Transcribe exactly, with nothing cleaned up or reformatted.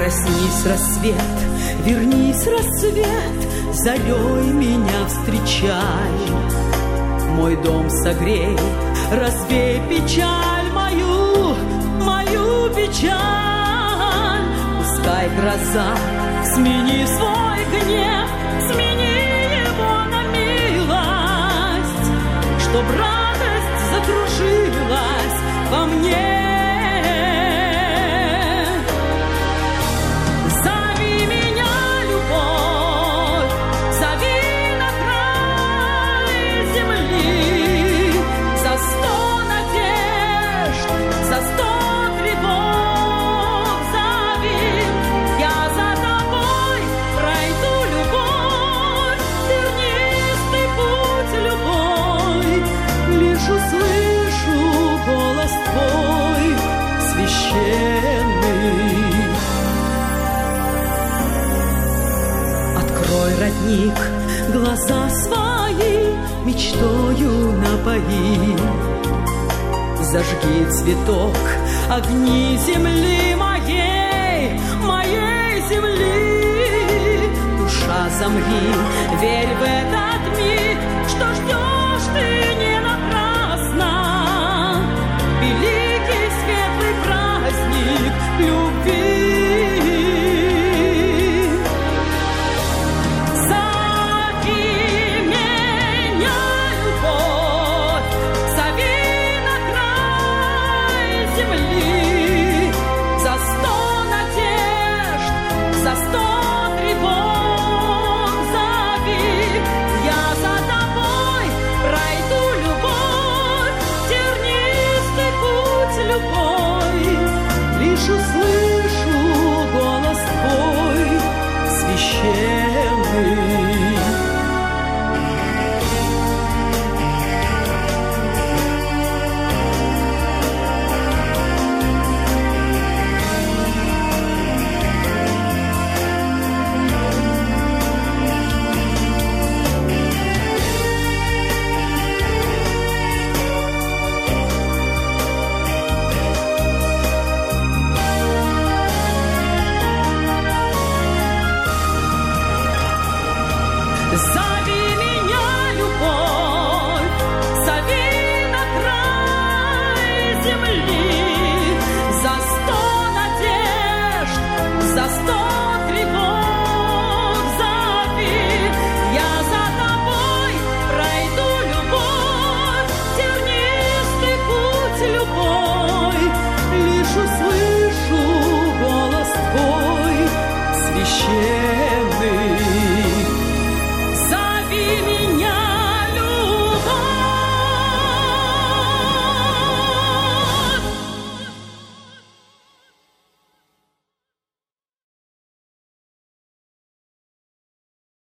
Проснись, рассвет, вернись, рассвет, зарей меня встречай. Мой дом согрей, развей печаль мою, мою печаль. Пускай гроза смени свой гнев, смени его на милость, чтоб радость закружилась во мне. Открой, родник, глаза свои, мечтою напои. Зажги цветок, огни земли моей, моей земли. Душа, замри, верь в этот миг, что ждешь ты не напрасно. Великий светлый праздник любви. Yeah.